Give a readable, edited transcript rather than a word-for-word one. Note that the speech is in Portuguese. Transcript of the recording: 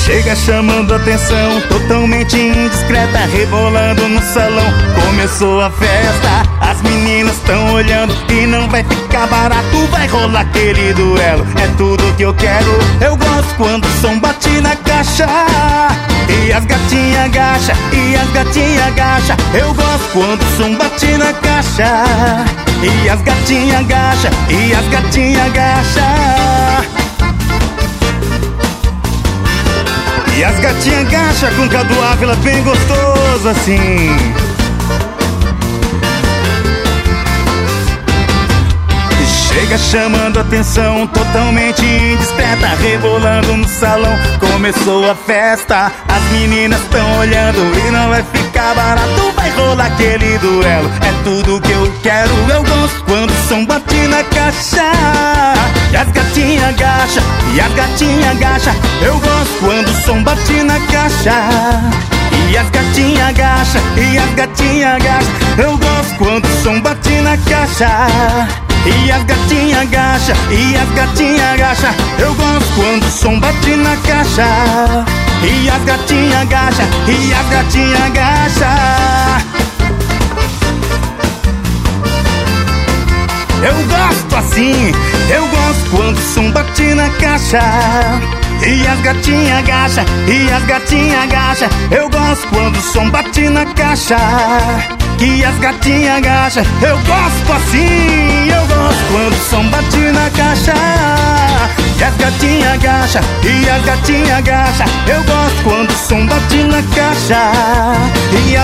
Chega chamando atenção, totalmente indiscreta, rebolando no salão. Começou a festa, as meninas tão olhando e não vai ficar barato, vai rolar aquele duelo. É tudo que eu quero, eu gosto quando o som bate na caixa. E as gatinhas agacha, e as gatinhas agacha. Eu gosto quando o som bate na caixa. E as gatinhas agacha, e as gatinhas agacha. E as gatinhas agacha com Cadu Ávila bem gostoso assim. Chega chamando atenção, totalmente indiscreta, rebolando no salão. Começou a festa, as meninas tão olhando e não vai ficar barato, vai rolar aquele duelo. É tudo que eu quero, eu gosto quando o som bate na caixa. E as gatinhas agacha, e as gatinhas agacha. Eu gosto quando o som bate na caixa. E as gatinhas agacha, e as gatinhas agacha. Eu gosto quando o som bate na caixa. E as gatinhas agacha, e as gatinhas agacha. Eu gosto quando o som bate na caixa. E as gatinhas agacha, e as gatinhas agacha. Eu gosto assim, eu gosto quando o som bate na caixa. E as gatinhas agacha, e as gatinhas agacha. Eu gosto quando o som bate na caixa. E as gatinhas agacha. Eu gosto assim, eu gosto quando o som bate na caixa. E as gatinhas agacha, e as gatinhas agacha. Eu gosto quando o som bate na caixa. E